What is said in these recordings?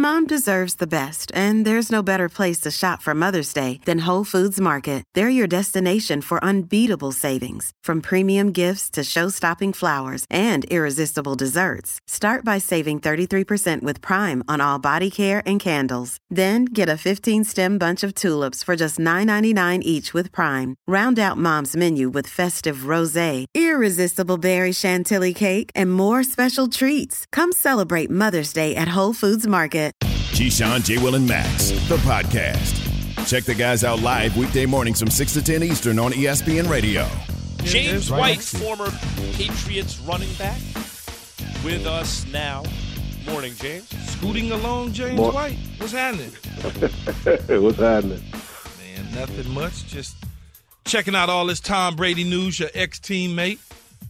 Mom deserves the best, and there's no better place to shop for Mother's Day than Whole Foods Market. They're your destination for unbeatable savings, from premium gifts to show-stopping flowers and irresistible desserts. Start by saving 33% with Prime on all body care and candles. Then get a 15-stem bunch of tulips for just $9.99 each with Prime. Round out Mom's menu with festive rosé, irresistible berry chantilly cake, and more special treats. Come celebrate Mother's Day at Whole Foods Market. Keyshawn, J. Will, and Max, the podcast. Check the guys out live weekday mornings from 6 to 10 Eastern on ESPN Radio. James White, former Patriots running back, with us now. Morning, James. Scooting along, James White. What's happening? What's happening? Man, nothing much. Just checking out all this Tom Brady news. Your ex-teammate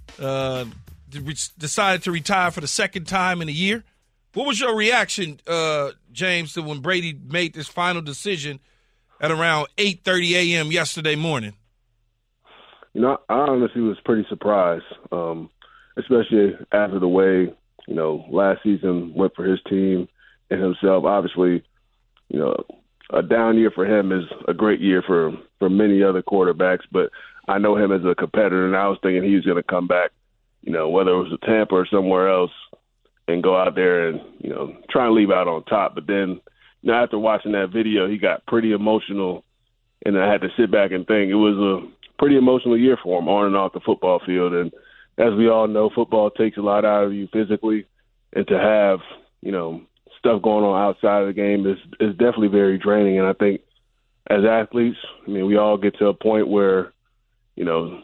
decided to retire for the second time in a year. What was your reaction, James, to when Brady made this final decision at around 8:30 a.m. yesterday morning? You know, I honestly was pretty surprised, especially after the way, you know, last season went for his team and himself. Obviously, you know, a down year for him is a great year for many other quarterbacks, but I know him as a competitor, and I was thinking he was going to come back, you know, whether it was a Tampa or somewhere else, and go out there and, you know, try and leave out on top. But then, you know, after watching that video, he got pretty emotional, and I had to sit back and think. It was a pretty emotional year for him on and off the football field. And as we all know, football takes a lot out of you physically, and to have, you know, stuff going on outside of the game is definitely very draining. And I think as athletes, I mean, we all get to a point where, you know,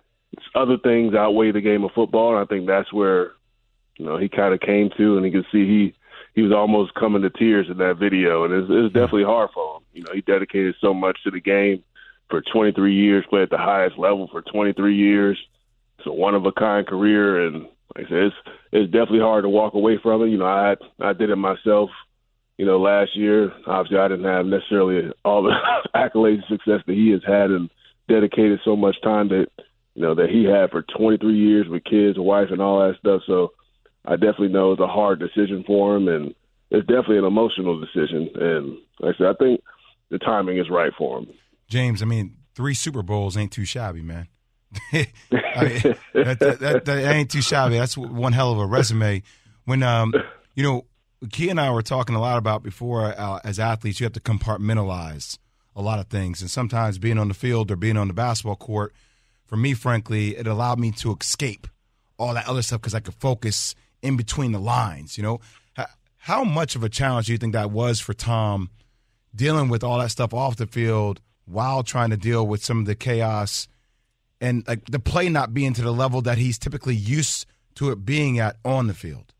other things outweigh the game of football, and I think that's where, you know, he kind of came to, and you can see he was almost coming to tears in that video, and it was definitely hard for him. You know, he dedicated so much to the game for 23 years, played at the highest level for 23 years. It's a one-of-a-kind career, and like I said, it's definitely hard to walk away from it. You know, I did it myself, you know, last year. Obviously, I didn't have necessarily all the accolades and success that he has had and dedicated so much time that, you know, that he had for 23 years with kids, a wife, and all that stuff. So I definitely know it's a hard decision for him, and it's definitely an emotional decision. And like I said, I think the timing is right for him. James, I mean, 3 Super Bowls ain't too shabby, man. I mean, that ain't too shabby. That's one hell of a resume. When, you know, Key and I were talking a lot about before, as athletes, you have to compartmentalize a lot of things. And sometimes being on the field or being on the basketball court, for me, frankly, it allowed me to escape all that other stuff because I could focus in between the lines, you know. How much of a challenge do you think that was for Tom, dealing with all that stuff off the field while trying to deal with some of the chaos and, like, the play not being to the level that he's typically used to it being at on the field?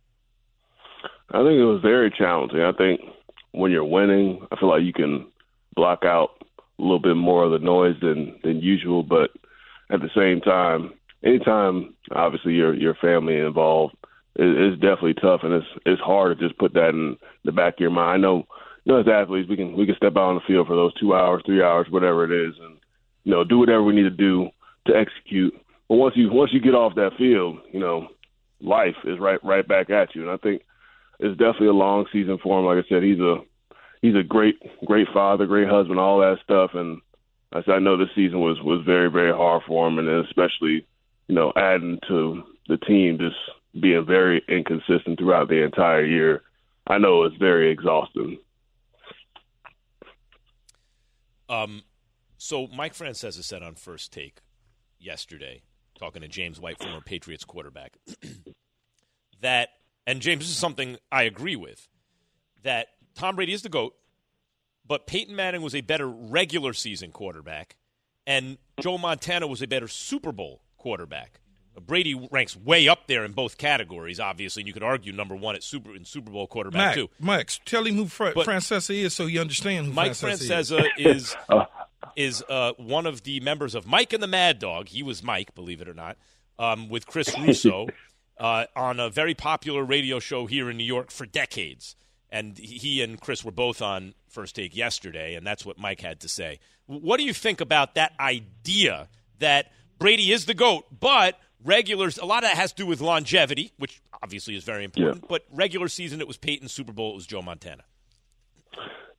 I think it was very challenging. I think when you're winning, I feel like you can block out a little bit more of the noise than usual, but at the same time, anytime obviously your family involved, it's definitely tough, and it's hard to just put that in the back of your mind. I know, you know, as athletes, we can step out on the field for those 2 hours, 3 hours, whatever it is, and, you know, do whatever we need to do to execute. But once you get off that field, you know, life is right back at you. And I think it's definitely a long season for him. Like I said, he's a great father, great husband, all that stuff. And I know this season was very, very hard for him, and especially, you know, adding to the team just being very inconsistent throughout the entire year. I know it's very exhausting. So Mike Francesa said on First Take yesterday, talking to James White, former Patriots quarterback, that, and James, this is something I agree with, that Tom Brady is the GOAT, but Peyton Manning was a better regular season quarterback, and Joe Montana was a better Super Bowl quarterback. Brady ranks way up there in both categories, obviously, and you could argue number one at Super Bowl quarterback, too. Max, tell him who Francesa is so he understands who Mike Francesa is one of the members of Mike and the Mad Dog. He was Mike, believe it or not, with Chris Russo on a very popular radio show here in New York for decades. And he and Chris were both on First Take yesterday, and that's what Mike had to say. What do you think about that idea that Brady is the GOAT, but regulars, a lot of that has to do with longevity, which obviously is very important, but regular season it was Peyton, Super Bowl it was Joe Montana?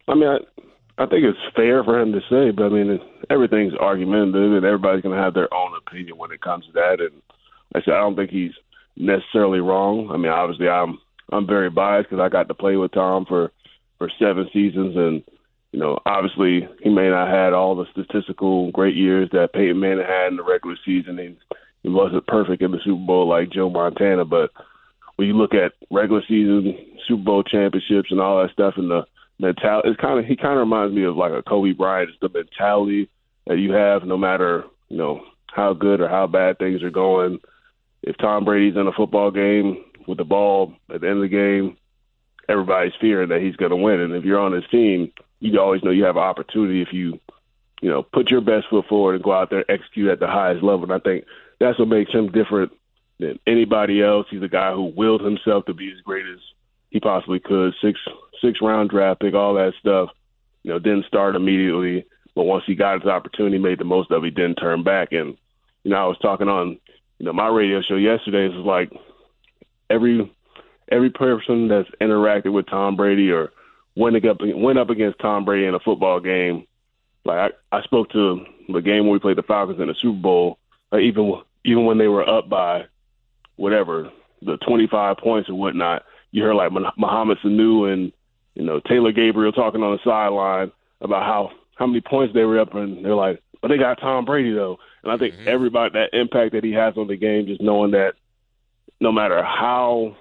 I mean, I think it's fair for him to say, but I mean, everything's argumentative, and everybody's going to have their own opinion when it comes to that. And like I said, I don't think he's necessarily wrong. I mean, obviously, I'm very biased because I got to play with Tom for 7 seasons, and obviously, he may not have had all the statistical great years that Peyton Manning had in the regular season. He wasn't perfect in the Super Bowl like Joe Montana, but when you look at regular season, Super Bowl championships, and all that stuff, and the mentality, he kind of reminds me of like a Kobe Bryant. It's the mentality that you have, no matter how good or how bad things are going. If Tom Brady's in a football game with the ball at the end of the game, everybody's fearing that he's going to win. And if you're on his team, you always know you have an opportunity if you put your best foot forward and go out there and execute at the highest level. And I think that's what makes him different than anybody else. He's a guy who willed himself to be as great as he possibly could. Six-round draft pick, all that stuff. Didn't start immediately, but once he got his opportunity, made the most of it. He didn't turn back. And I was talking on my radio show yesterday. It was like every person that's interacted with Tom Brady or went up against Tom Brady in a football game. Like I spoke to the game when we played the Falcons in the Super Bowl. Like even when they were up by whatever, the 25 points or whatnot, you heard like Mohamed Sanu and Taylor Gabriel talking on the sideline about how many points they were up, and they're like, but they got Tom Brady though. And I think everybody, that impact that he has on the game, just knowing that no matter how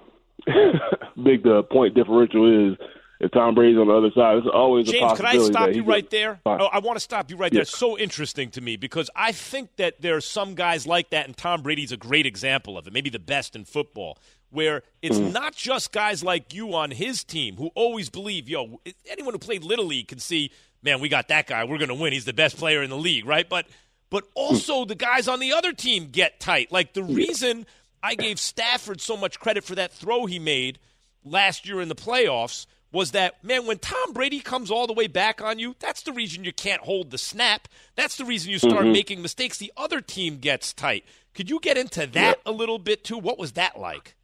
big the point differential is, if Tom Brady's on the other side, it's always a possibility. James, can I stop you right there? Oh, I want to stop you right there. It's so interesting to me because I think that there are some guys like that, and Tom Brady's a great example of it, maybe the best in football, where it's not just guys like you on his team who always believe, anyone who played Little League can see, man, we got that guy. We're going to win. He's the best player in the league, right? But also the guys on the other team get tight. Like the reason I gave Stafford so much credit for that throw he made last year in the playoffs was that, man, when Tom Brady comes all the way back on you, that's the reason you can't hold the snap. That's the reason you start making mistakes. The other team gets tight. Could you get into that a little bit, too? What was that like?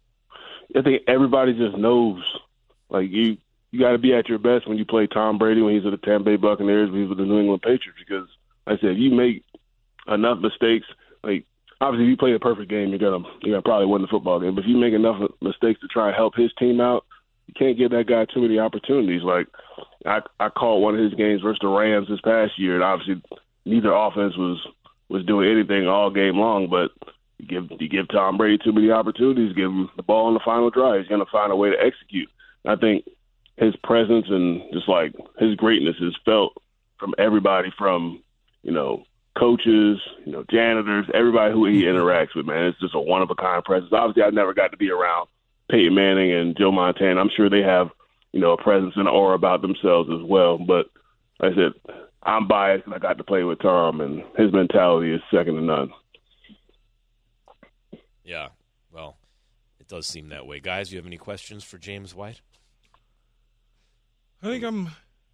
I think everybody just knows. Like, you got to be at your best when you play Tom Brady when he's with the Tampa Bay Buccaneers, when he's with the New England Patriots. Because, like I said, if you make enough mistakes, like, obviously, if you play a perfect game, you're gonna probably win the football game. But if you make enough mistakes to try and help his team out, you can't give that guy too many opportunities. Like I called one of his games versus the Rams this past year, and obviously neither offense was doing anything all game long. But you give Tom Brady too many opportunities, give him the ball on the final drive, he's going to find a way to execute. And I think his presence and just like his greatness is felt from everybody, from coaches, janitors, everybody who he interacts with. Man, it's just a one of a kind presence. Obviously, I never got to be around Peyton Manning and Joe Montana. I'm sure they have, a presence and an aura about themselves as well. But like I said, I'm biased and I got to play with Tom, and his mentality is second to none. Yeah, well, it does seem that way. Guys, you have any questions for James White? I think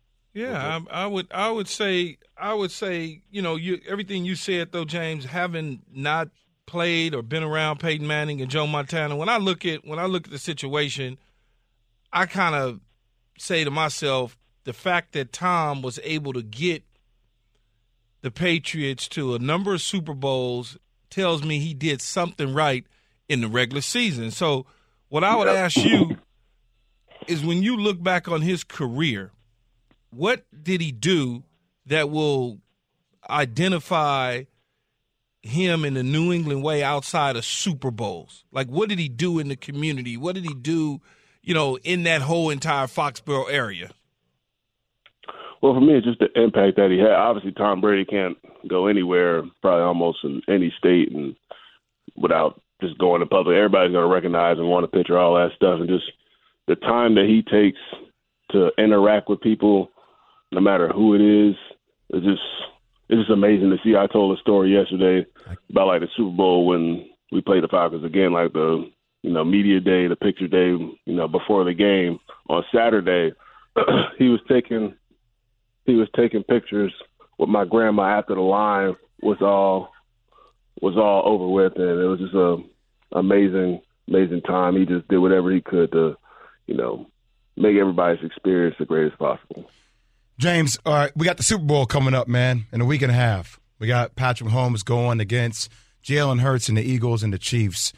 I would say, everything you said though, James, having not played or been around Peyton Manning and Joe Montana, when I look at the situation, I kind of say to myself, the fact that Tom was able to get the Patriots to a number of Super Bowls tells me he did something right in the regular season. So what I would ask you is, when you look back on his career, what did he do that will identify him in the New England way outside of Super Bowls? Like, what did he do in the community? What did he do, in that whole entire Foxborough area? Well, for me, it's just the impact that he had. Obviously, Tom Brady can't go anywhere, probably almost in any state, and without just going to public. Everybody's going to recognize and want a picture, all that stuff. And just the time that he takes to interact with people, no matter who it is, it's just amazing to see. I told a story yesterday about like the Super Bowl when we played the Falcons again, like the media day, the picture day, before the game on Saturday. he was taking pictures with my grandma after the line was all over with, and it was just a amazing time. He just did whatever he could to make everybody's experience the greatest possible. James, all right, we got the Super Bowl coming up, man, in a week and a half. We got Patrick Mahomes going against Jalen Hurts and the Eagles and the Chiefs.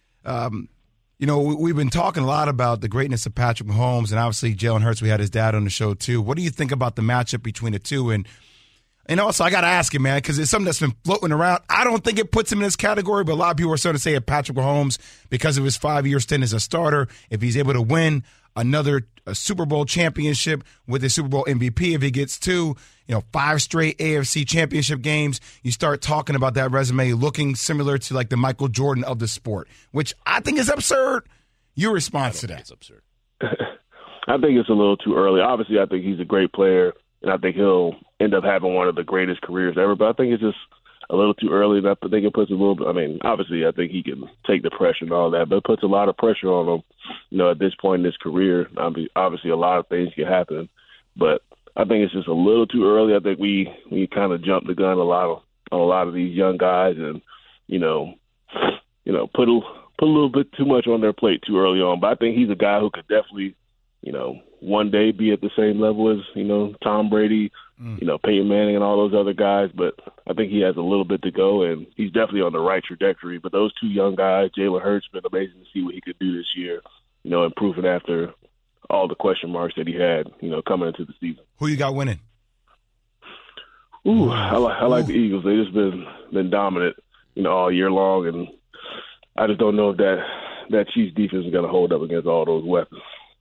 We've been talking a lot about the greatness of Patrick Mahomes, and obviously Jalen Hurts, we had his dad on the show too. What do you think about the matchup between the two? And also, I got to ask you, man, because it's something that's been floating around. I don't think it puts him in this category, but a lot of people are starting to say that Patrick Mahomes, because of his 5-year stint as a starter, if he's able to win a Super Bowl championship with a Super Bowl MVP, if he gets 5 straight AFC championship games, you start talking about that resume looking similar to like the Michael Jordan of the sport, which I think is absurd. Your response to that? It's absurd. I think it's a little too early. Obviously, I think he's a great player, and I think he'll end up having one of the greatest careers ever, but I think it's just a little too early. And I think it puts a little bit, obviously I think he can take the pressure and all that, but it puts a lot of pressure on him, at this point in his career. Obviously a lot of things can happen, but I think it's just a little too early. I think we kind of jumped the gun on a lot of these young guys and, put a little bit too much on their plate too early on. But I think he's a guy who could definitely, one day be at the same level as, Tom Brady, Peyton Manning and all those other guys. But I think he has a little bit to go, and he's definitely on the right trajectory. But those two young guys, Jalen Hurts, been amazing to see what he could do this year, improving after all the question marks that he had, coming into the season. Who you got winning? I like the Eagles. They just been dominant, all year long, and I just don't know if that Chiefs defense is going to hold up against all those weapons.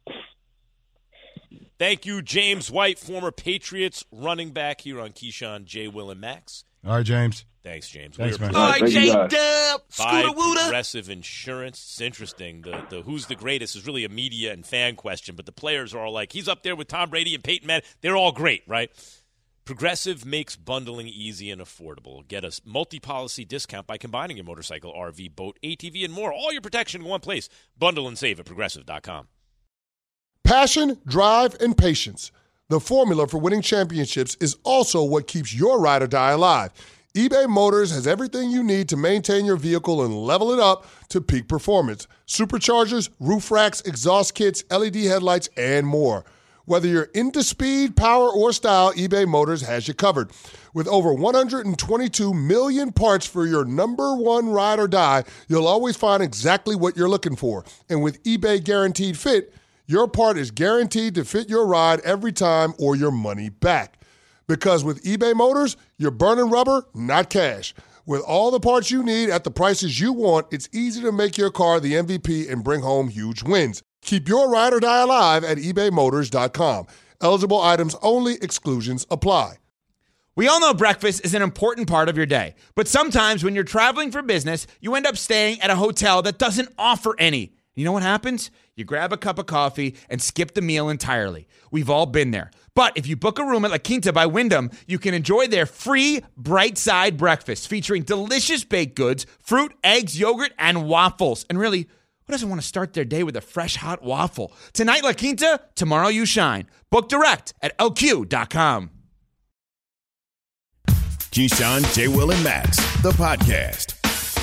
Thank you, James White, former Patriots running back here on Keyshawn, J. Will, and Max. All right, James. Thanks, James. Thanks, man. All right, J-Dub, By Scooter Wooter. Progressive Insurance. It's interesting. The who's the greatest is really a media and fan question, but the players are all like, he's up there with Tom Brady and Peyton Manning. They're all great, right? Progressive makes bundling easy and affordable. Get a multi-policy discount by combining your motorcycle, RV, boat, ATV, and more. All your protection in one place. Bundle and save at Progressive.com. Passion, drive, and patience. The formula for winning championships is also what keeps your ride or die alive. eBay Motors has everything you need to maintain your vehicle and level it up to peak performance. Superchargers, roof racks, exhaust kits, LED headlights, and more. Whether you're into speed, power, or style, eBay Motors has you covered. With over 122 million parts for your number one ride or die, you'll always find exactly what you're looking for. And with eBay Guaranteed Fit, your part is guaranteed to fit your ride every time or your money back. Because with eBay Motors, you're burning rubber, not cash. With all the parts you need at the prices you want, it's easy to make your car the MVP and bring home huge wins. Keep your ride or die alive at ebaymotors.com. Eligible items only. Exclusions apply. We all know breakfast is an important part of your day, but sometimes when you're traveling for business, you end up staying at a hotel that doesn't offer any. You know what happens? You grab a cup of coffee and skip the meal entirely. We've all been there. But if you book a room at La Quinta by Wyndham, you can enjoy their free Bright Side breakfast featuring delicious baked goods, fruit, eggs, yogurt, and waffles. And really, who doesn't want to start their day with a fresh, hot waffle? Tonight, La Quinta, tomorrow you shine. Book direct at lq.com. Keyshawn, J. Will, and Max, the podcast.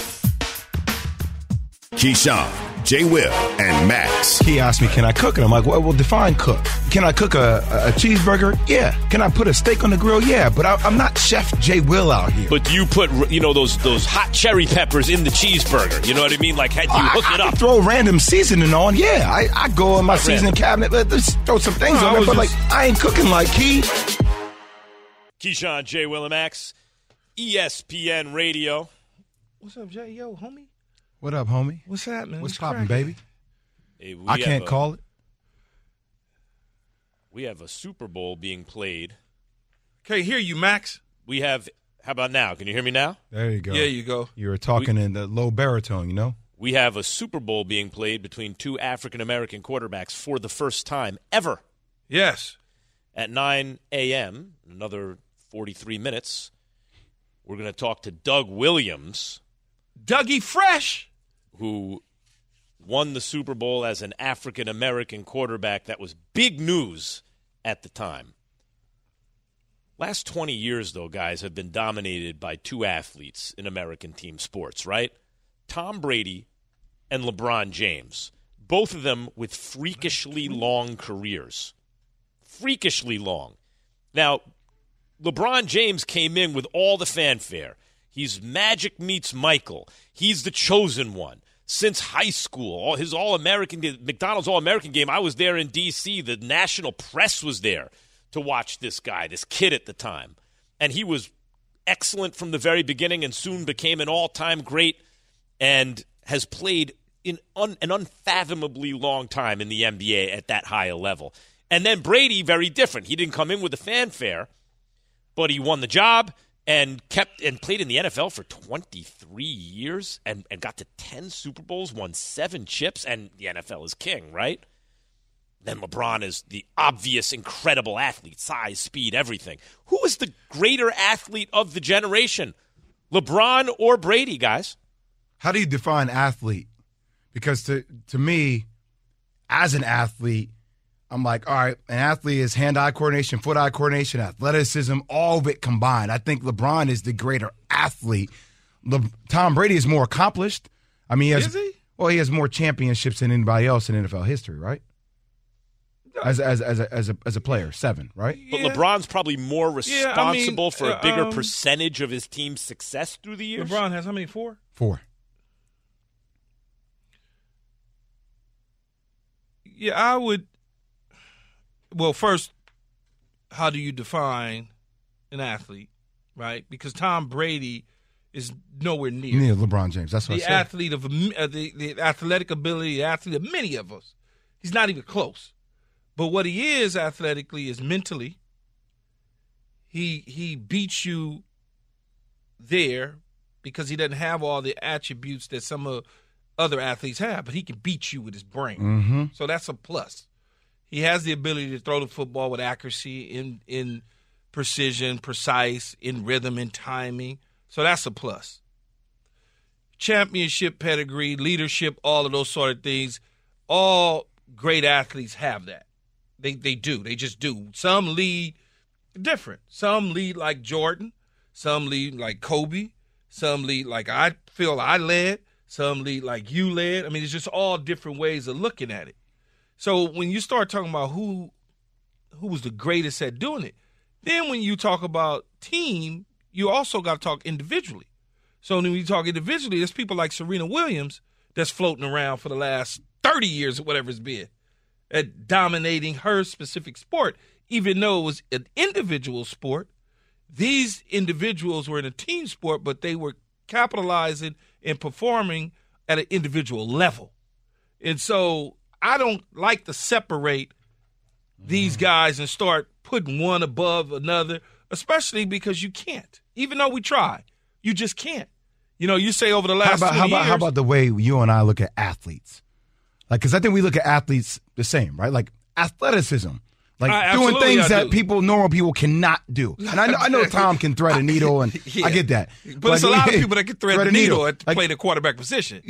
Keyshawn, J. Will, and Max. He asked me, can I cook? And I'm like, well, define cook. Can I cook a cheeseburger? Yeah. Can I put a steak on the grill? Yeah. But I'm not Chef J. Will out here. But do you put, those hot cherry peppers in the cheeseburger? You know what I mean? Like, how do you hook it up? Throw random seasoning on. Yeah. I go in my seasoning cabinet. Let's throw some things on it. But, I ain't cooking like Key. Keyshawn, J. Will, and Max, ESPN Radio. What's up, Jay? Yo, homie. What up, homie? What's happening? What's poppin', baby? Hey, I can't call it. We have a Super Bowl being played. Okay, hear you, Max. We have, how about now? Can you hear me now? There you go. Yeah, you go. You were talking in the low baritone, you know? We have a Super Bowl being played between two African-American quarterbacks for the first time ever. Yes. At 9 a.m., another 43 minutes, we're going to talk to Doug Williams. Dougie Fresh. Who won the Super Bowl as an African-American quarterback. That was big news at the time. Last 20 years, though, guys, have been dominated by two athletes in American team sports, right? Tom Brady and LeBron James, both of them with freakishly long careers. Freakishly long. Now, LeBron James came in with all the fanfare. He's Magic meets Michael. He's the chosen one. Since high school, his All-American game, McDonald's All-American game, I was there in D.C. The national press was there to watch this guy, this kid at the time. And he was excellent from the very beginning and soon became an all-time great and has played in an unfathomably long time in the NBA at that high a level. And then Brady, very different. He didn't come in with the fanfare, but he won the job and played in the NFL for 23 years and got to 10 Super Bowls, won 7 chips, and the NFL is king, right? Then LeBron is the obvious, incredible athlete, size, speed, everything. Who is the greater athlete of the generation, LeBron or Brady, guys? How do you define athlete? Because to me, as an athlete, I'm like, all right, an athlete is hand-eye coordination, foot-eye coordination, athleticism, all of it combined. I think LeBron is the greater athlete. Tom Brady is more accomplished. I mean, is he? Well, he has more championships than anybody else in NFL history, right? As a player, 7, right? But LeBron's probably more responsible for a bigger percentage of his team's success through the years. LeBron has how many? 4? 4. Yeah, I would. Well, first, how do you define an athlete, right? Because Tom Brady is nowhere near LeBron James. That's what I said. Athlete of the athletic ability, the athlete of many of us. He's not even close. But what he is athletically is mentally. He beats you there because he doesn't have all the attributes that some other athletes have, but he can beat you with his brain. Mm-hmm. So that's a plus. He has the ability to throw the football with accuracy, in precision, precise, in rhythm, in timing. So that's a plus. Championship pedigree, leadership, all of those sort of things. All great athletes have that. They do. They just do. Some lead different. Some lead like Jordan. Some lead like Kobe. Some lead like I feel I led. Some lead like you led. I mean, it's just all different ways of looking at it. So when you start talking about who was the greatest at doing it, then when you talk about team, you also got to talk individually. So when you talk individually, there's people like Serena Williams that's floating around for the last 30 years or whatever it's been at dominating her specific sport. Even though it was an individual sport, these individuals were in a team sport, but they were capitalizing and performing at an individual level. And so I don't like to separate these guys and start putting one above another, especially because you can't. Even though we try, you just can't. You know, you say over the last 20 years. How about the way you and I look at athletes? Like, because I think we look at athletes the same, right? Like athleticism. Like doing things that normal people cannot do. And I know Tom can thread a needle, and yeah. I get that. But it's a lot of people that can thread the needle and play the quarterback position.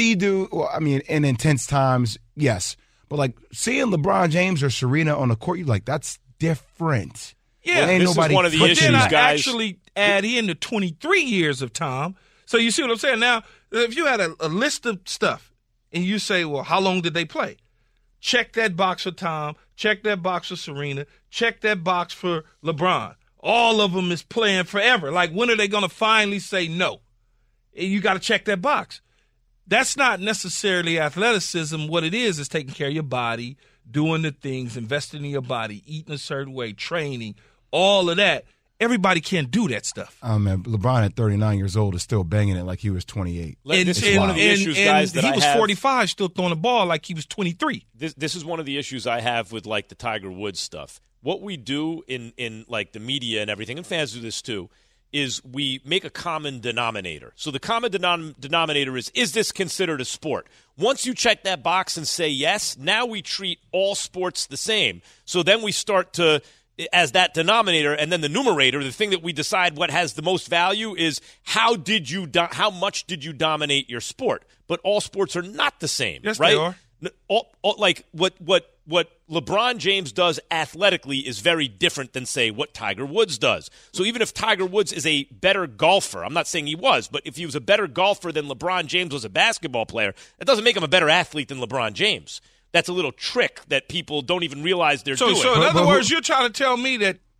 In intense times, yes. But, like, seeing LeBron James or Serena on the court, you're like, that's different. Yeah. This is one of the issues, then I guys. actually add in the 23 years of Tom. So you see what I'm saying? Now, if you had a list of stuff, and you say, well, how long did they play? Check that box for Tom. Check that box for Serena. Check that box for LeBron. All of them is playing forever. Like, when are they going to finally say no? You got to check that box. That's not necessarily athleticism. What it is taking care of your body, doing the things, investing in your body, eating a certain way, training, all of that. Everybody can't do that stuff. Oh, man, LeBron at 39 years old is still banging it like he was 28. This is one of the issues, guys, that I have. He was 45 still throwing the ball like he was 23. This is one of the issues I have with, like, the Tiger Woods stuff. What we do in like, the media and everything, and fans do this too, is we make a common denominator. So the common denominator is this considered a sport? Once you check that box and say yes, now we treat all sports the same. So then we start to, as that denominator, and then the numerator, the thing that we decide what has the most value is how much did you dominate your sport? But all sports are not the same, yes, right? They are. Like what LeBron James does athletically is very different than, say, what Tiger Woods does. So even if Tiger Woods is a better golfer, I'm not saying he was, but if he was a better golfer than LeBron James was a basketball player, that doesn't make him a better athlete than LeBron James. That's a little trick that people don't even realize they're doing. So in other words, you're trying to tell me that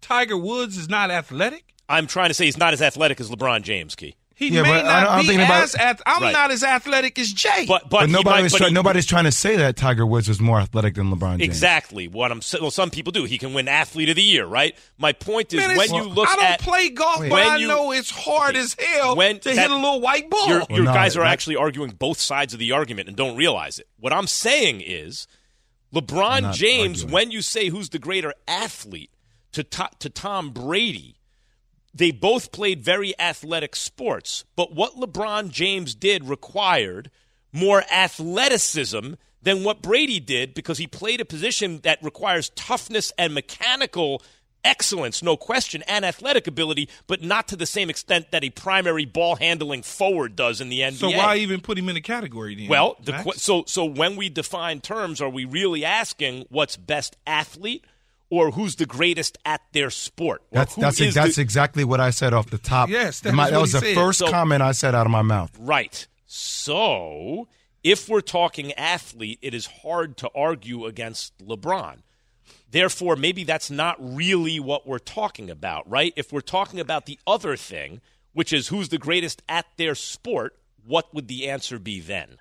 Tiger Woods is not athletic? I'm trying to say he's not as athletic as LeBron James, Key. He may not be as I'm not as athletic as Jay. But nobody's trying to say that Tiger Woods is more athletic than LeBron James. Exactly. Some people do. He can win Athlete of the Year, right? My point is I don't play golf, but I know it's hard as hell to hit a little white ball. Your guys are actually arguing both sides of the argument and don't realize it. What I'm saying is LeBron James, when you say who's the greater athlete to Tom Brady, they both played very athletic sports, but what LeBron James did required more athleticism than what Brady did because he played a position that requires toughness and mechanical excellence, no question, and athletic ability, but not to the same extent that a primary ball-handling forward does in the NBA. So why even put him in the category then? Well, so when we define terms, are we really asking what's best athlete or who's the greatest at their sport? That's exactly what I said off the top. Yes, that was the first comment I said out of my mouth. Right. So if we're talking athlete, it is hard to argue against LeBron. Therefore, maybe that's not really what we're talking about, right? If we're talking about the other thing, which is who's the greatest at their sport, what would the answer be then?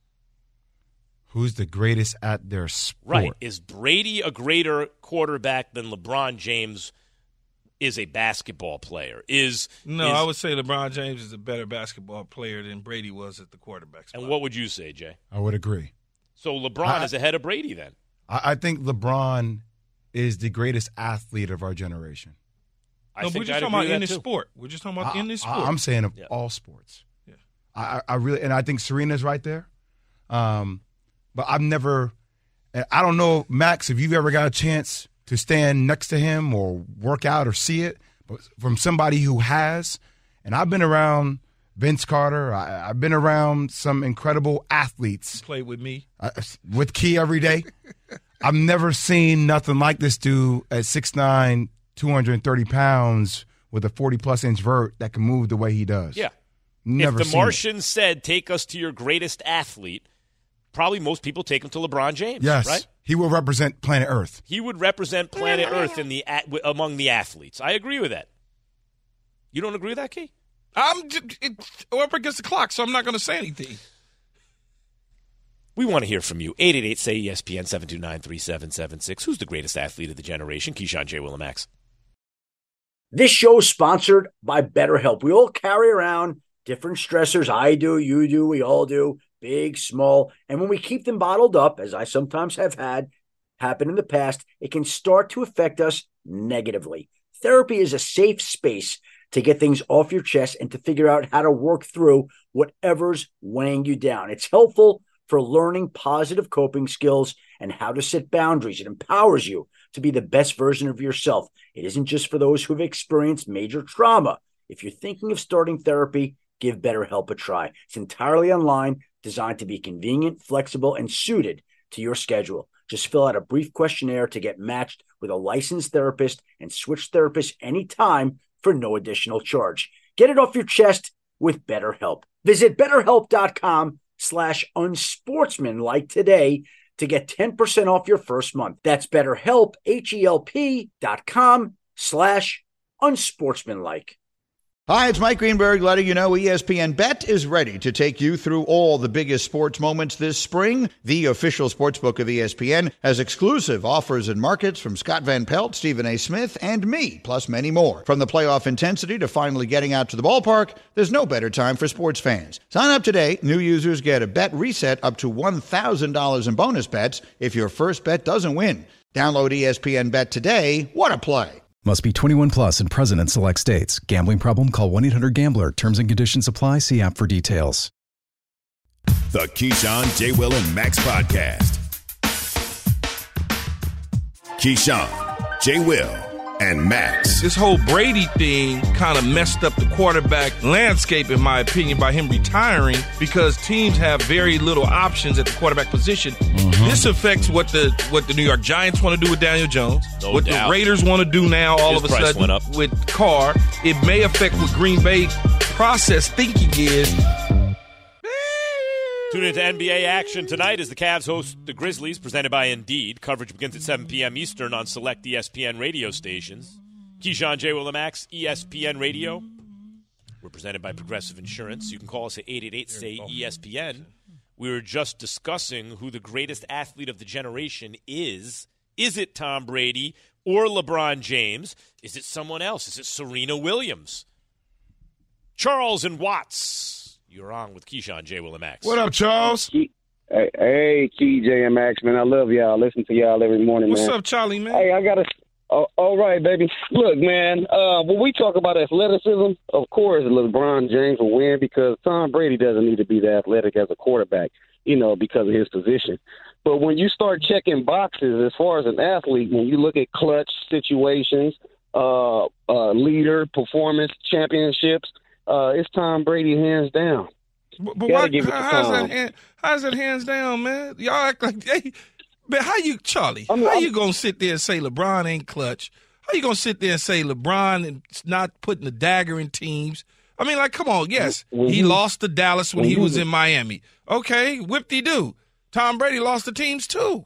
Who's the greatest at their sport? Right. Is Brady a greater quarterback than LeBron James is a basketball player? I would say LeBron James is a better basketball player than Brady was at the quarterback spot. And what would you say, Jay? I would agree. So LeBron is ahead of Brady then? I think LeBron is the greatest athlete of our generation. We're just talking about in this sport. We're just talking about in this sport. I'm saying of all sports. Yeah. I really, and I think Serena's right there. But I don't know, Max, if you've ever got a chance to stand next to him or work out or see it, but from somebody who has, and I've been around Vince Carter, I've been around some incredible athletes. Play with me. With Key every day. I've never seen nothing like this dude at 6'9", 230 pounds with a 40-plus inch vert that can move the way he does. Yeah. Never if the Martian said, take us to your greatest athlete, probably most people take him to LeBron James, yes, right? He will represent planet Earth. He would represent planet Earth among the athletes. I agree with that. You don't agree with that, Key? We're up against the clock, so I'm not going to say anything. We want to hear from you. 888-SAY-ESPN, 729-3776. Who's the greatest athlete of the generation? Keyshawn, J. Will, and Max. This show is sponsored by BetterHelp. We all carry around different stressors. I do, you do, we all do. Big, small, and when we keep them bottled up, as I sometimes have had happen in the past, it can start to affect us negatively. Therapy is a safe space to get things off your chest and to figure out how to work through whatever's weighing you down. It's helpful for learning positive coping skills and how to set boundaries. It empowers you to be the best version of yourself. It isn't just for those who have experienced major trauma. If you're thinking of starting therapy, give BetterHelp a try. It's entirely online, designed to be convenient, flexible, and suited to your schedule. Just fill out a brief questionnaire to get matched with a licensed therapist and switch therapists anytime for no additional charge. Get it off your chest with BetterHelp. Visit BetterHelp.com/unsportsmanlike today to get 10% off your first month. That's BetterHelp, HELP.com/unsportsmanlike. Hi, it's Mike Greenberg letting you know ESPN Bet is ready to take you through all the biggest sports moments this spring. The official sportsbook of ESPN has exclusive offers and markets from Scott Van Pelt, Stephen A. Smith, and me, plus many more. From the playoff intensity to finally getting out to the ballpark, there's no better time for sports fans. Sign up today. New users get a bet reset up to $1,000 in bonus bets if your first bet doesn't win. Download ESPN Bet today. What a play. Must be 21 plus and present in select states. Gambling problem? Call 1-800-GAMBLER. Terms and conditions apply. See app for details. The Keyshawn, J. Will, and Max podcast. Keyshawn, J. Will, and Max. This whole Brady thing kind of messed up the quarterback landscape, in my opinion, by him retiring because teams have very little options at the quarterback position. This affects what the New York Giants want to do with Daniel Jones, what the Raiders want to do now all of a sudden with Carr. It may affect what Green Bay process thinking is. Tune into NBA action tonight as the Cavs host the Grizzlies, presented by Indeed. Coverage begins at 7 p.m. Eastern on select ESPN radio stations. Keyshawn, J. Will, and Max, ESPN Radio. We're presented by Progressive Insurance. You can call us at 888-SAY-ESPN. We were just discussing who the greatest athlete of the generation is. Is it Tom Brady or LeBron James? Is it someone else? Is it Serena Williams? Charles and Watts. You're on with Keyshawn, J. Will, and Max. What up, Charles? Hey, TJ and Max, man. I love y'all. Listen to y'all every morning, What's man. up, Charlie, man? Hey, I got to all right, baby. Look, man, when we talk about athleticism, of course LeBron James will win because Tom Brady doesn't need to be that athletic as a quarterback, because of his position. But when you start checking boxes as far as an athlete, when you look at clutch situations, leader, performance, championships, it's Tom Brady hands down. But how's that hands down, man? Y'all act like they – but how you, Charlie, how you going to sit there and say LeBron ain't clutch? How you going to sit there and say LeBron is not putting the dagger in teams? I mean, like, come on, yes, he lost to Dallas when he was in Miami. Okay, whip-de-doo. Tom Brady lost to teams too.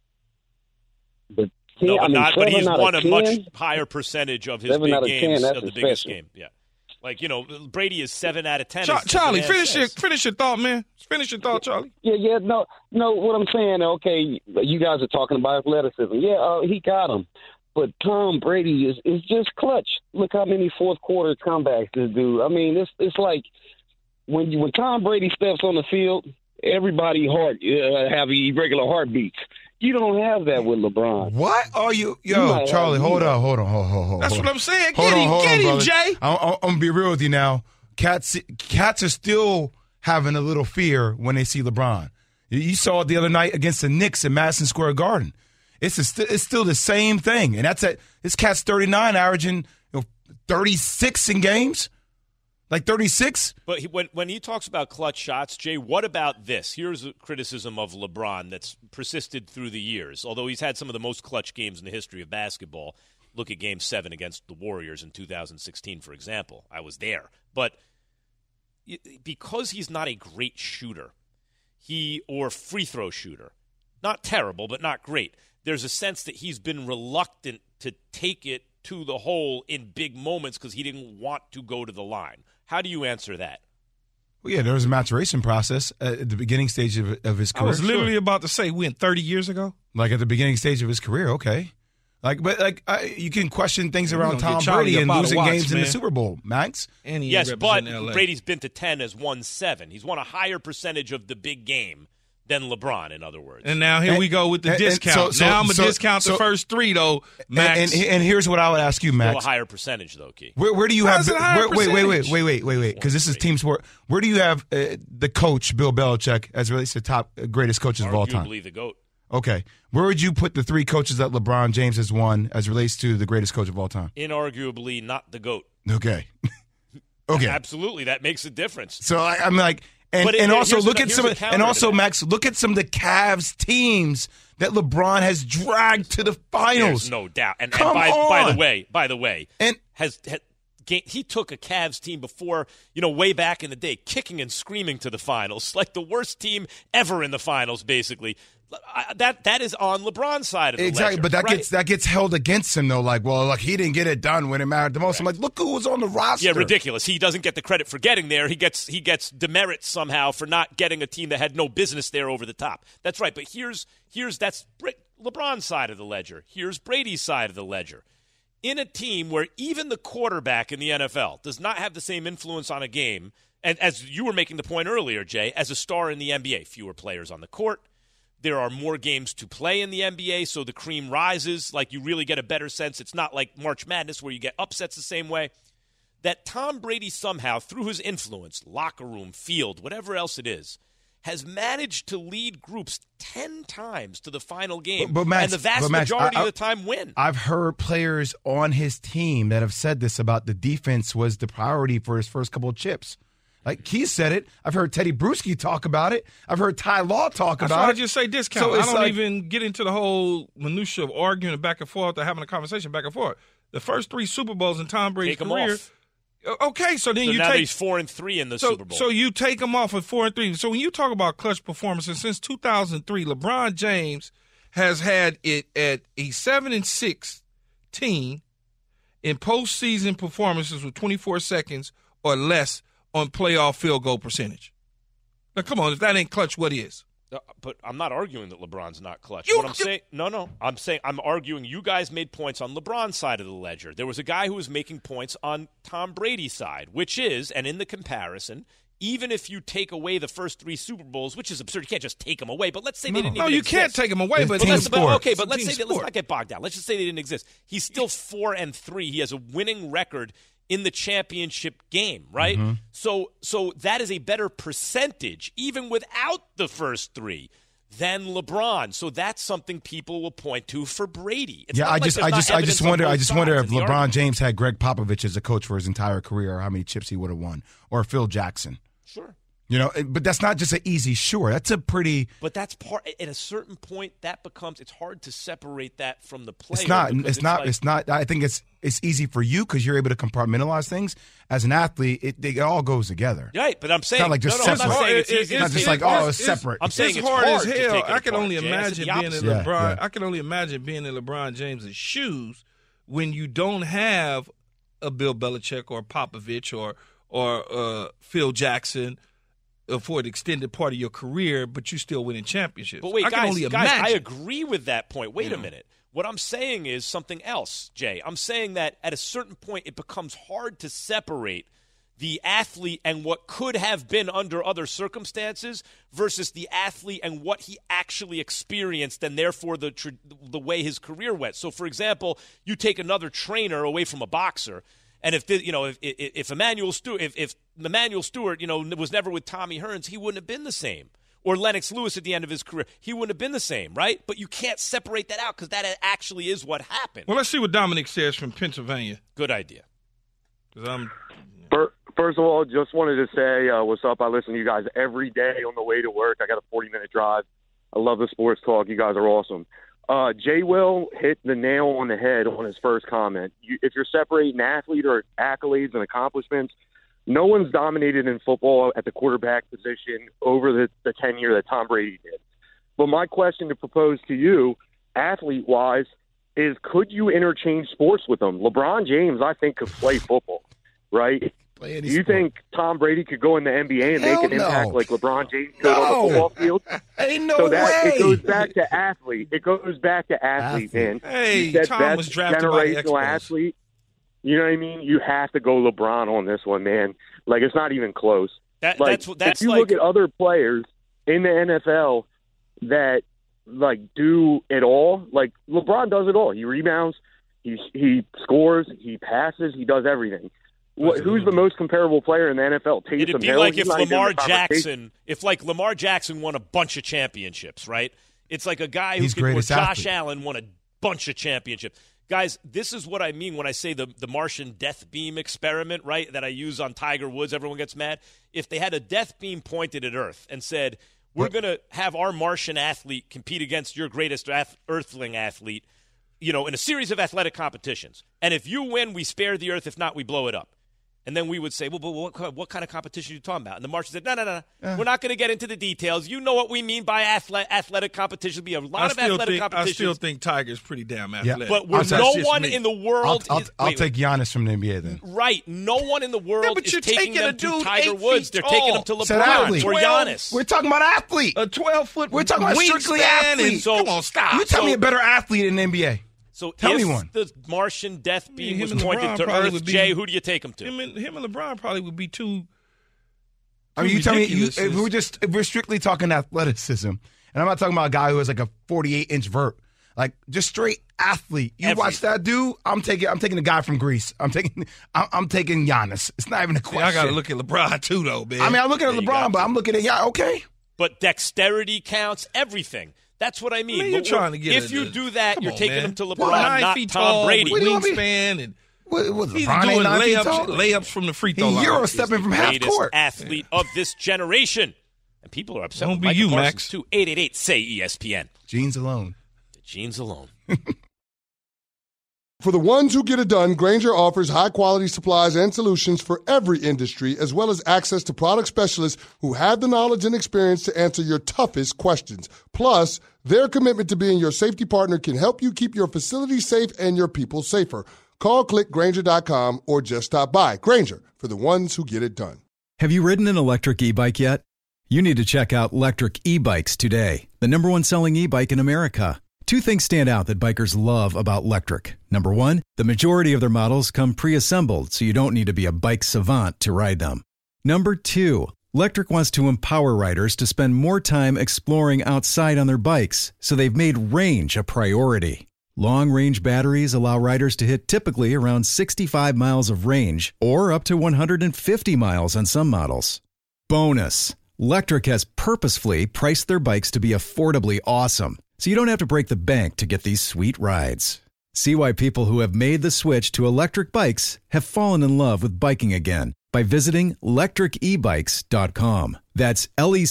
But he's won a much higher percentage of his big games, of the biggest game. Yeah. Like, Brady is 7 out of 10. Charlie, finish your thought, man. Finish your thought, Charlie. Yeah, no, what I'm saying, okay, you guys are talking about athleticism. Yeah, he got him. But Tom Brady is just clutch. Look how many fourth-quarter comebacks this dude. I mean, it's like when Tom Brady steps on the field, everybody have irregular heartbeats. You don't have that with LeBron. What are you? Yo, Charlie, hold on. That's what I'm saying. Get him, Jay. I'm going to be real with you now. Cats are still having a little fear when they see LeBron. You saw it the other night against the Knicks at Madison Square Garden. It's still the same thing. And this cat's 39, averaging 36 in games. Like 36? But when he talks about clutch shots, Jay, what about this? Here's a criticism of LeBron that's persisted through the years. Although he's had some of the most clutch games in the history of basketball. Look at Game 7 against the Warriors in 2016, for example. I was there. But because he's not a great shooter, or free throw shooter, not terrible, but not great, there's a sense that he's been reluctant to take it to the hole in big moments because he didn't want to go to the line. How do you answer that? Well, yeah, there was a maturation process at the beginning stage of his career. I was literally about to say, 30 years ago? Like at the beginning stage of his career, okay. You can question things around Tom Brady and losing games in the Super Bowl, Max. Yes, but Brady's been to 10 as won 7. He's won a higher percentage of the big game than LeBron, in other words. And now here we go with the discount. Now I'm going to discount the first 3, though, Max. And here's what I would ask you, Max. Still a higher percentage, though, Key. Where do you have wait, because this is team sport. Where do you have the coach, Bill Belichick, as it relates to top greatest coaches of all time? Arguably the GOAT. Okay. Where would you put the 3 coaches that LeBron James has won as it relates to the greatest coach of all time? Inarguably not the GOAT. Okay. Okay. Absolutely. That makes a difference. So I'm like... And also look at Max, look at some of the Cavs teams that LeBron has dragged to the finals. There's no doubt. And by the way, and he took a Cavs team before, way back in the day, kicking and screaming to the finals, like the worst team ever in the finals, basically. That is on LeBron's side of the ledger, but that gets held against him though. Like, he didn't get it done when it mattered the most. Right. I'm like, look who was on the roster. Yeah, ridiculous. He doesn't get the credit for getting there. He gets demerits somehow for not getting a team that had no business there over the top. That's right. But that's LeBron's side of the ledger. Here's Brady's side of the ledger. In a team where even the quarterback in the NFL does not have the same influence on a game, and as you were making the point earlier, Jay, as a star in the NBA, fewer players on the court. There are more games to play in the NBA, so the cream rises. Like, you really get a better sense. It's not like March Madness where you get upsets the same way. That Tom Brady somehow, through his influence, locker room, field, whatever else it is, has managed to lead groups 10 times to the final game, Max, and the vast majority of the time win. I've heard players on his team that have said this about the defense was the priority for his first couple of chips. Like Keith said it. I've heard Teddy Bruschi talk about it. I've heard Ty Law talk about it. I just say discount. So I don't even get into the whole minutia of arguing back and forth or having a conversation back and forth. The first 3 Super Bowls in Tom Brady's career. Off. Okay, so then now he's 4-3 in the Super Bowl. So you take him off at 4-3. So when you talk about clutch performances since 2003, LeBron James has had it at a 7-6 team in postseason performances with 24 seconds or less on playoff field goal percentage. Now, come on, if that ain't clutch, what is? But I'm not arguing that LeBron's not clutch. I'm saying I'm arguing you guys made points on LeBron's side of the ledger. There was a guy who was making points on Tom Brady's side, which is, and in the comparison, even if you take away the first 3 Super Bowls, which is absurd, you can't just take them away. But let's say they didn't. No, even you exist. can't take them away. But let's say let's not get bogged down. Let's just say they didn't exist. He's still 4-3. He has a winning record in the championship game, right? Mm-hmm. So that is a better percentage, even without the first 3, than LeBron. So that's something people will point to for Brady. It's I just wonder if LeBron James had Greg Popovich as a coach for his entire career, or how many chips he would have won, or Phil Jackson. Sure. You know, but that's not just an easy sure. That's a pretty. But that's part. At a certain point, that becomes. It's hard to separate that from the player. It's not. I think it's easy for you because you're able to compartmentalize things. As an athlete, it all goes together. Right, but I'm saying it's not like just separate. I'm not saying it's easy. It's not just like it's separate. I'm saying it's hard as hell. I can only imagine being in LeBron. Yeah. I can only imagine being in LeBron James's shoes when you don't have a Bill Belichick or Popovich or Phil Jackson for an extended part of your career, but you still winning championships. But wait, guys, I agree with that point. Wait a minute. What I'm saying is something else, Jay. I'm saying that at a certain point it becomes hard to separate the athlete and what could have been under other circumstances versus the athlete and what he actually experienced and therefore the way his career went. So, for example, you take another trainer away from a boxer, and if Emmanuel Stewart, was never with Tommy Hearns, he wouldn't have been the same. Or Lennox Lewis at the end of his career, he wouldn't have been the same, right? But you can't separate that out because that actually is what happened. Well, let's see what Dominic says from Pennsylvania. Good idea. First of all, just wanted to say what's up. I listen to you guys every day on the way to work. I got a 40-minute drive. I love the sports talk. You guys are awesome. Jay Will hit the nail on the head on his first comment. If you're separating athlete or accolades and accomplishments, no one's dominated in football at the quarterback position over the tenure that Tom Brady did. But my question to propose to you, athlete-wise, is could you interchange sports with them? LeBron James, I think, could play football, right? Do you think Tom Brady could go in the NBA and make an impact like LeBron James could on the football field? Ain't no way. It goes back to athlete. Man. Hey, Tom was drafted by the Expos. Athlete. You know what I mean? You have to go LeBron on this one, man. Like, it's not even close. That's if you look at other players in the NFL that, do it all, LeBron does it all. He rebounds, he scores, he passes, he does everything. Who's the most comparable player in the NFL? Taysom It'd be Hill? like if Lamar Jackson won a bunch of championships, right? It's like a guy where Josh Allen won a bunch of championships. Guys, this is what I mean when I say the Martian death beam experiment, right, that I use on Tiger Woods. Everyone gets mad. If they had a death beam pointed at Earth and said, we're going to have our Martian athlete compete against your greatest earthling athlete, in a series of athletic competitions. And if you win, we spare the Earth. If not, we blow it up. And then we would say, well, but what kind of competition are you talking about? And the Martian said, no. We're not going to get into the details. You know what we mean by athletic competition. Be a lot of athletic competitions. I still think Tiger's pretty damn athletic. Yeah. But no one in the world I'll take Giannis from the NBA then. Right. No one in the world is taking them to Tiger 8 Woods. They're taking them to LeBron or Giannis. We're talking about athlete. A 12-foot We're talking about strictly athlete. Come on, stop. You tell me a better athlete in the NBA. So tell if me one. The Martian death beam was pointed to Earth, Jay, who do you take him to? Him and LeBron probably would be too. I mean, you tell me if we're strictly talking athleticism, and I'm not talking about a guy who has like a 48-inch vert, like just straight athlete. You watch that dude. I'm taking the guy from Greece. I'm taking Giannis. It's not even a question. I got to look at LeBron too, though, man. I mean, I'm looking at LeBron, but I'm looking at okay. But dexterity counts, everything. That's what I mean. Man, you're trying to get if you do that, you're taking him to LeBron, not Tom Brady. Wingspan and he's doing layups from the free throw line. Euro stepping from half court. Athlete of this generation, and people are upset. Don't with be you, Parsons Max. Too. 888-SAY-ESPN. Jeans alone. The jeans alone. For the ones who get it done, Grainger offers high-quality supplies and solutions for every industry, as well as access to product specialists who have the knowledge and experience to answer your toughest questions. Plus, their commitment to being your safety partner can help you keep your facility safe and your people safer. Call, click Grainger.com, or just stop by. Grainger, for the ones who get it done. Have you ridden an electric e-bike yet? You need to check out Lectric E-Bikes today, the #1 selling e-bike in America. 2 things stand out that bikers love about Lectric. Number 1, the majority of their models come pre-assembled, so you don't need to be a bike savant to ride them. Number 2, Lectric wants to empower riders to spend more time exploring outside on their bikes, so they've made range a priority. Long-range batteries allow riders to hit typically around 65 miles of range or up to 150 miles on some models. Bonus, Lectric has purposefully priced their bikes to be affordably awesome, so you don't have to break the bank to get these sweet rides. See why people who have made the switch to electric bikes have fallen in love with biking again by visiting lectricebikes.com. That's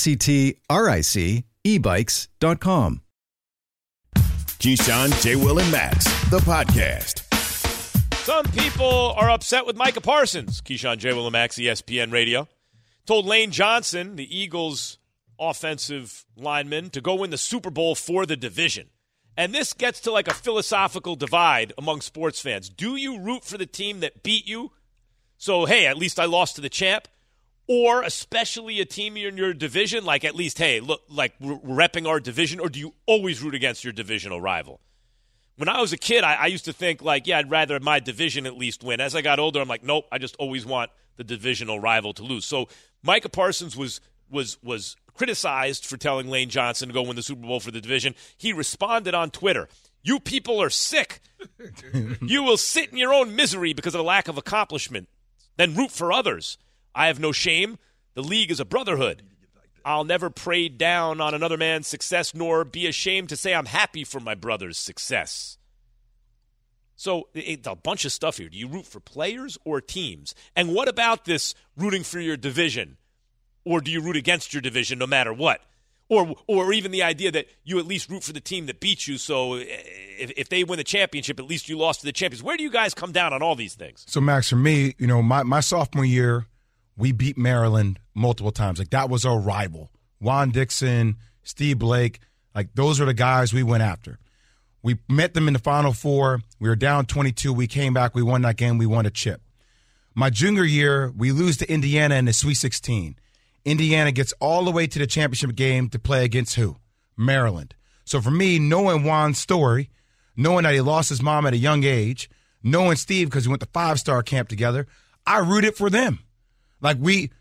LECTRIC ebikes.com. Keyshawn, J. Will, and Max, the podcast. Some people are upset with Micah Parsons. Keyshawn, J. Will, and Max, ESPN Radio. Told Lane Johnson, the Eagles' offensive lineman, to go win the Super Bowl for the division. And this gets to like a philosophical divide among sports fans. Do you root for the team that beat you? So, hey, at least I lost to the champ. Or especially a team in your division, like at least, hey, look, like we're repping our division, or do you always root against your divisional rival? When I was a kid, I used to think like, yeah, I'd rather my division at least win. As I got older, I'm like, nope, I just always want the divisional rival to lose. So Micah Parsons was criticized for telling Lane Johnson to go win the Super Bowl for the division. He responded on Twitter, "You people are sick. You will sit in your own misery because of a lack of accomplishment, then root for others. I have no shame. The league is a brotherhood. I'll never pray down on another man's success nor be ashamed to say I'm happy for my brother's success." So it's a bunch of stuff here. Do you root for players or teams? And what about this rooting for your division? Or do you root against your division no matter what? Or even the idea that you at least root for the team that beats you, so if they win the championship, at least you lost to the champions. Where do you guys come down on all these things? So, Max, for me, my sophomore year, we beat Maryland multiple times. Like, that was our rival. Juan Dixon, Steve Blake, like, those are the guys we went after. We met them in the Final Four. We were down 22. We came back. We won that game. We won a chip. My junior year, we lose to Indiana in the Sweet 16. Indiana gets all the way to the championship game to play against who? Maryland. So for me, knowing Juan's story, knowing that he lost his mom at a young age, knowing Steve because we went to 5-star camp together, I rooted for them. Like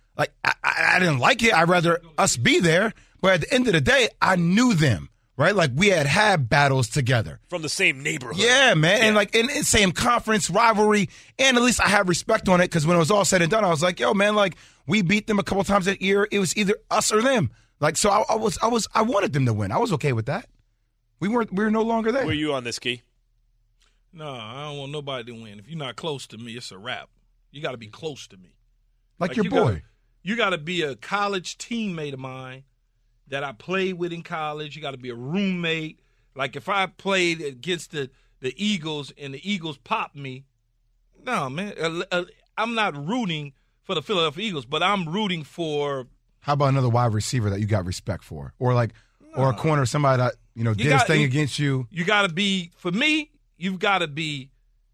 I didn't like it. I'd rather us be there. But at the end of the day, I knew them, right? Like we had battles together. From the same neighborhood. Yeah, man. Yeah. And like in same conference, rivalry. And at least I have respect on it because when it was all said and done, I was like, yo, man, like we beat them a couple times that year. It was either us or them. Like, so I wanted them to win. I was okay with that. We were no longer there. Were you on this, Key? No, I don't want nobody to win. If you're not close to me, it's a wrap. You got to be close to me. Like your boy. You got to be a college teammate of mine that I played with in college. You got to be a roommate. Like if I played against the Eagles and the Eagles popped me, no, man. I'm not rooting for the Philadelphia Eagles, but I'm rooting for. How about another wide receiver that you got respect for? Or like, or a corner, somebody that, did his thing against you? You got to be, for me, you've got to be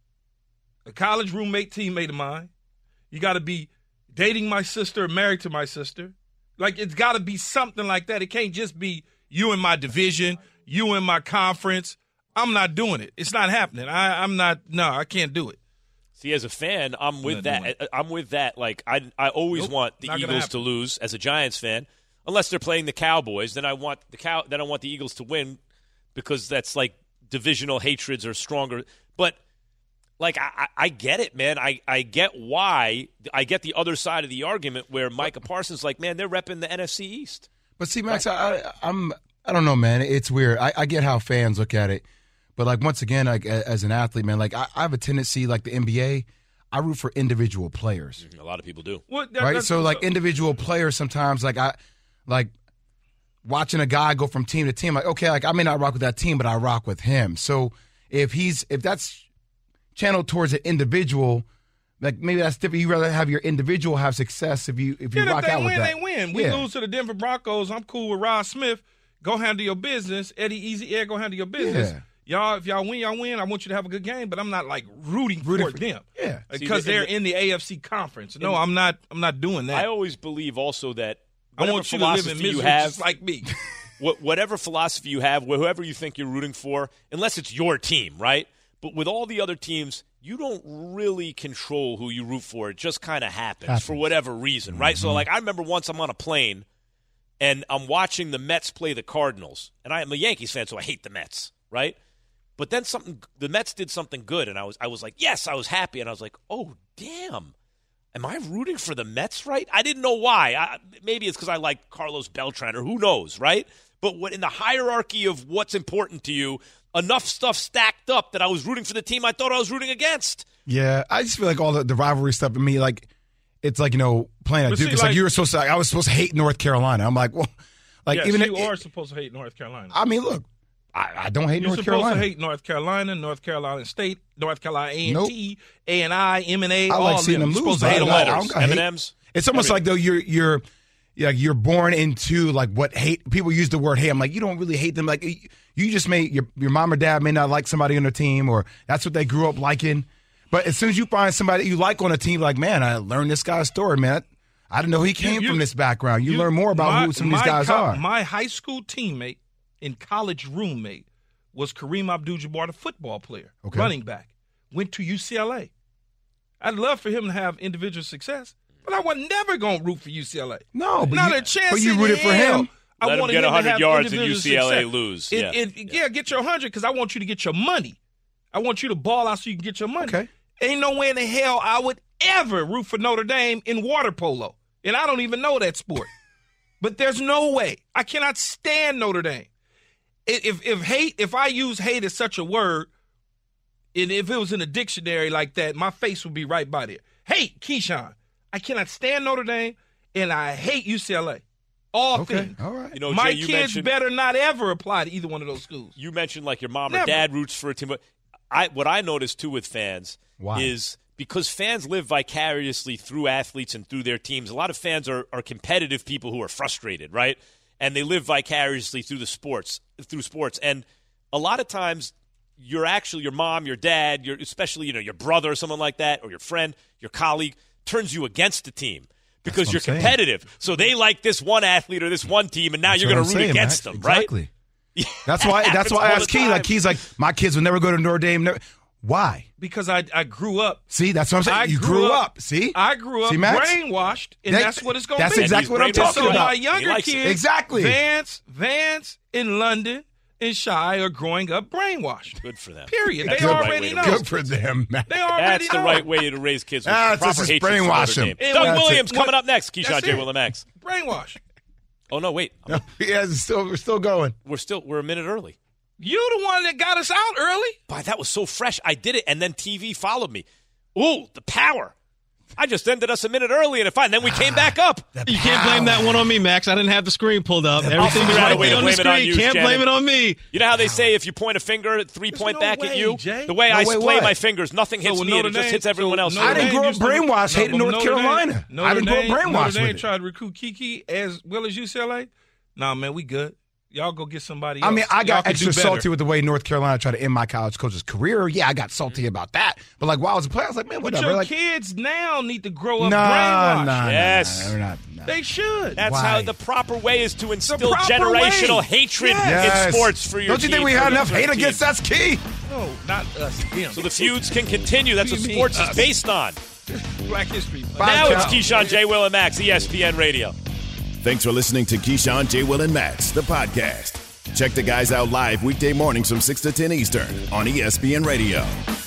a college roommate, teammate of mine. You got to be dating my sister, married to my sister. Like, it's got to be something like that. It can't just be you in my division, you in my conference. I'm not doing it. It's not happening. I can't do it. See, as a fan, I'm with that. I'm with that. Like, I always want the Eagles to lose as a Giants fan, unless they're playing the Cowboys. Then I want the Eagles to win because that's like divisional hatreds are stronger. But like, I get it, man. I get why. I get the other side of the argument where Micah Parsons, like, man, they're repping the NFC East. But see, Max, I don't know, man. It's weird. I get how fans look at it. But, like, once again, like as an athlete, man, like I have a tendency, like the NBA, I root for individual players. A lot of people do. Right? So, like, individual players sometimes, like, watching a guy go from team to team, like, okay, like, I may not rock with that team, but I rock with him. So, if that's channeled towards an individual, like, maybe that's different. You'd rather have your individual have success if you rock out with that. They win. We lose to the Denver Broncos. I'm cool with Ross Smith. Go handle your business. Eddie Easy Air, go handle your business. Y'all, if y'all win, I want you to have a good game, but I'm not like rooting for them. Yeah. Because they're in the AFC conference. No, I'm not doing that. I always believe also that I want you to live in misery just like me. Whatever philosophy you have, whoever you think you're rooting for, unless it's your team, right? But with all the other teams, you don't really control who you root for. It just kind of happens for whatever reason, right? So, like, I remember once I'm on a plane, and I'm watching the Mets play the Cardinals. And I am a Yankees fan, so I hate the Mets, right? But then the Mets did something good, and I was like, yes, I was happy. And I was like, oh, damn. Am I rooting for the Mets, right? I didn't know why. Maybe it's because I like Carlos Beltran, or who knows, right? But in the hierarchy of what's important to you, enough stuff stacked up that I was rooting for the team I thought I was rooting against. Yeah, I just feel like all the rivalry stuff to me, like, it's like, playing at Duke. It's like you were supposed to, I was supposed to hate North Carolina. I'm like, well, like, yes, even you are supposed to hate North Carolina. I mean, look, I don't hate North Carolina. You're supposed to hate North Carolina State, North Carolina A&T, A&I, M&A. I like seeing them lose. Supposed to hate them all. M&Ms. It's almost like though you're born into like what hate. People use the word hate. I'm like, you don't really hate them. Like you just your mom or dad may not like somebody on the team, or that's what they grew up liking. But as soon as you find somebody that you like on a team, like, man, I learned this guy's story, man. I didn't know he came from this background. You learn more about who some of these guys are. My high school teammate and college roommate was Kareem Abdul-Jabbar, the football player, running back. Went to UCLA. I'd love for him to have individual success, but I was never going to root for UCLA. No, but not a chance. But you rooted for him. Let him get 100 yards and UCLA lose. Yeah, get your 100 because I want you to get your money. I want you to ball out so you can get your money. Okay. Ain't no way in the hell I would ever root for Notre Dame in water polo, and I don't even know that sport. But there's no way. I cannot stand Notre Dame. If I use hate as such a word, and if it was in a dictionary like that, my face would be right by there. Hate, Keyshawn. I cannot stand Notre Dame, and I hate UCLA. All things. All right. My Jay, kids better not ever apply to either one of those schools. You mentioned like your mom or dad roots for a team. But what I noticed, too, with fans is because fans live vicariously through athletes and through their teams, a lot of fans are competitive people who are frustrated, right? And they live vicariously through sports. And a lot of times your mom, your dad, especially your brother or someone like that, or your friend, your colleague, turns you against the team because you're competitive. So they like this one athlete or this one team, and now you're going to root against them, exactly. Right? That's why I asked Key. Like Key's like, my kids will never go to Notre Dame. Why? Because I grew up. See, that's what I'm saying. You grew up. See? I grew up brainwashed, and that's what it's going to be. That's exactly what I'm talking about. So my younger kids, exactly. Vance, in London, and Shy are growing up brainwashed. Good for them. Period. They already know. Good for them, man. They already know. That's the right way to raise kids with proper hatred for Notre Dame. Doug Williams coming up next. Keyshawn J. Will and Max. Brainwash. Oh, no, wait. Yeah, we're still going. We're a minute early. You the one that got us out early. Boy, that was so fresh. I did it, and then TV followed me. Ooh, the power. I just ended us a minute early, and then we came back up. You can't blame that one on me, Max. I didn't have the screen pulled up. Everything was right on the screen. You can't blame it on me. You know how they say if you point a finger, point back at you? Jay. The way I display my fingers, nothing hits me, and it just hits everyone else. I didn't grow up brainwashed hating North Carolina. I didn't grow up brainwashed Notre Dame tried to recruit Kiki as well as UCLA. Nah, man, we good. Y'all go get somebody else. I mean, I got extra salty with the way North Carolina tried to end my college coach's career. Yeah, I got salty about that. But, like, while I was a player, I was like, man, whatever. But your kids now need to grow up brainwashed. Yes. They should. That's how the proper way is to instill generational hatred in sports for your Don't you think we had enough hate against us, Key? No, not us. Them. So the feuds can continue. That's what sports is based on. Black history. Now it's Keyshawn, J. Will, and Max, ESPN Radio. Thanks for listening to Keyshawn, J. Will, and Max, the podcast. Check the guys out live weekday mornings from 6 to 10 Eastern on ESPN Radio.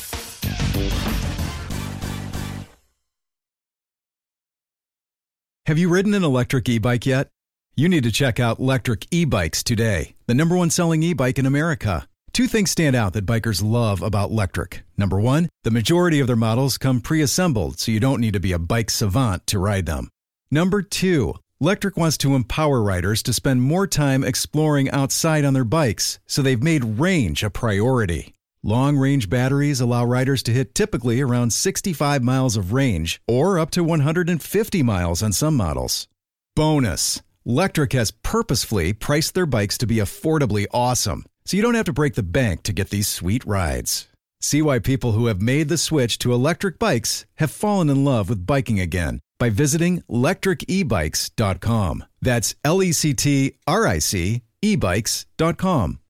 Have you ridden an electric e-bike yet? You need to check out Electric E-Bikes today, the #1 selling e-bike in America. Two things stand out that bikers love about Electric. Number one, the majority of their models come pre-assembled, so you don't need to be a bike savant to ride them. Number two, Electric wants to empower riders to spend more time exploring outside on their bikes, so they've made range a priority. Long-range batteries allow riders to hit typically around 65 miles of range, or up to 150 miles on some models. Bonus, Electric has purposefully priced their bikes to be affordably awesome, so you don't have to break the bank to get these sweet rides. See why people who have made the switch to electric bikes have fallen in love with biking again by visiting lectricebikes.com. That's LECTRIC ebikes.com.